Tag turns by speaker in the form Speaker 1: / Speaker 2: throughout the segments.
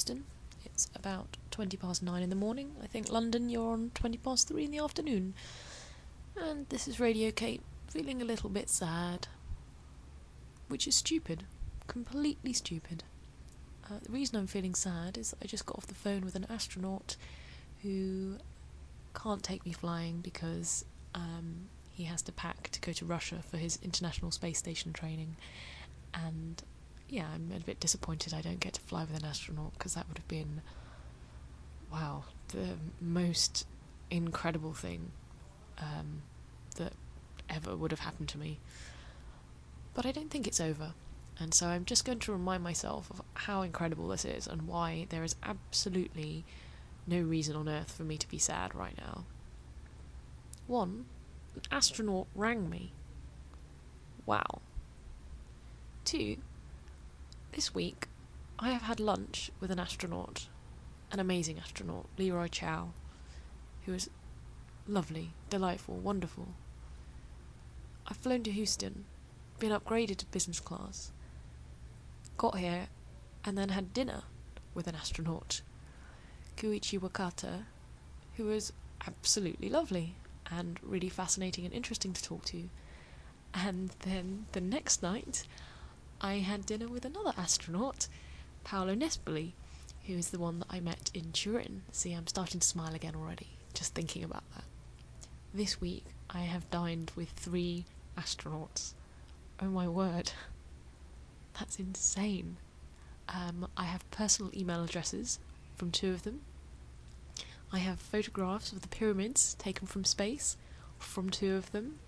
Speaker 1: Houston. It's about 20 past 9 in the morning. I think London, you're on 20 past 3 in the afternoon. And this is Radio Kate, feeling a little bit sad. Which is stupid. Completely stupid. The reason I'm feeling sad is I just got off the phone with an astronaut who can't take me flying because he has to pack to go to Russia for his International Space Station training. And yeah, I'm a bit disappointed I don't get to fly with an astronaut, because that would have been, wow, the most incredible thing that ever would have happened to me. But I don't think it's over, and so I'm just going to remind myself of how incredible this is and why there is absolutely no reason on earth for me to be sad right now. 1, an astronaut rang me. Wow. 2, this week I have had lunch with an astronaut, an amazing astronaut, Leroy Chiao, who is lovely, delightful, wonderful. I've flown to Houston, been upgraded to business class, got here, and then had dinner with an astronaut, Koichi Wakata, who was absolutely lovely and really fascinating and interesting to talk to. And then the next night I had dinner with another astronaut, Paolo Nespoli, who is the one that I met in Turin. See, I'm starting to smile again already, just thinking about that. This week I have dined with 3 astronauts. Oh my word. That's insane. I have personal email addresses from 2 of them. I have photographs of the pyramids taken from space from 2 of them.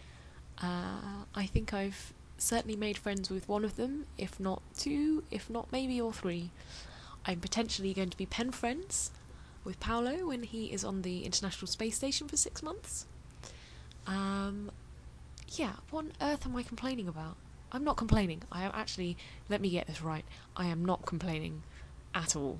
Speaker 1: I think I've certainly made friends with 1 of them, if not 2, if not maybe all 3. I'm potentially going to be pen friends with Paolo when he is on the International Space Station for 6 months. Yeah, what on earth am I complaining about? I'm not complaining. I am actually, let me get this right, I am not complaining at all.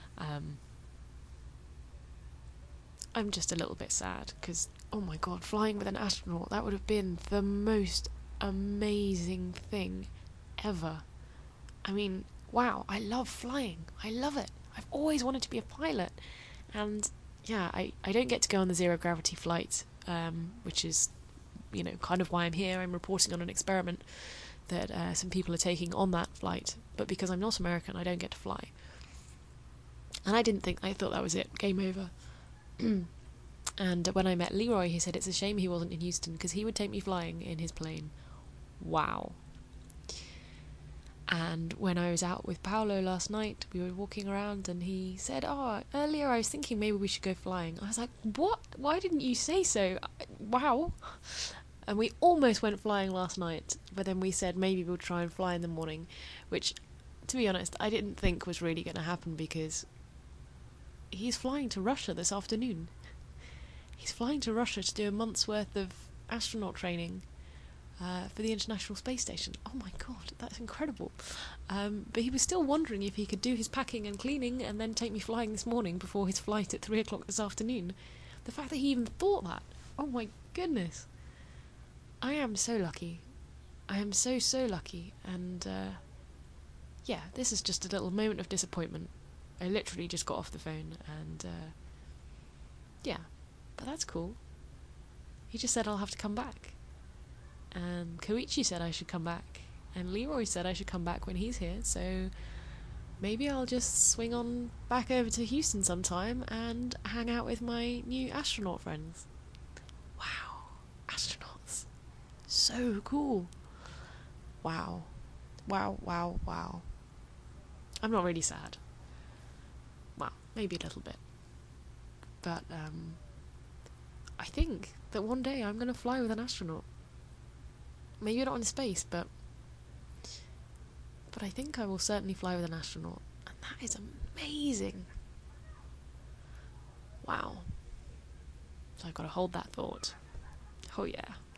Speaker 1: I'm just a little bit sad because, oh my god, flying with an astronaut, that would have been the most amazing thing ever. I mean, wow, I love flying. I love it. I've always wanted to be a pilot. And yeah, I don't get to go on the zero gravity flight, which is, you know, kind of why I'm here. I'm reporting on an experiment that some people are taking on that flight. But because I'm not American, I don't get to fly. And I thought that was it. Game over. And when I met Leroy, he said it's a shame he wasn't in Houston because he would take me flying in his plane. Wow. And when I was out with Paolo last night, we were walking around and he said, earlier I was thinking maybe we should go flying. I was like, what? Why didn't you say so? Wow. And we almost went flying last night, but then we said maybe we'll try and fly in the morning, which, to be honest, I didn't think was really going to happen because he's flying to Russia this afternoon. He's flying to Russia to do a month's worth of astronaut training for the International Space Station. Oh my god, that's incredible. But he was still wondering if he could do his packing and cleaning and then take me flying this morning before his flight at 3 o'clock this afternoon. The fact that he even thought that, oh my goodness. I am so lucky. I am so lucky. And yeah, this is just a little moment of disappointment. I literally just got off the phone and yeah, but that's cool. He just said I'll have to come back. And Koichi said I should come back. And Leroy said I should come back when he's here, so maybe I'll just swing on back over to Houston sometime and hang out with my new astronaut friends. Wow, astronauts. So cool. Wow. Wow. I'm not really sad. Well, maybe a little bit. But I think that one day I'm going to fly with an astronaut. Maybe not in space, but I think I will certainly fly with an astronaut. And that is amazing. Wow. So I've got to hold that thought. Oh yeah.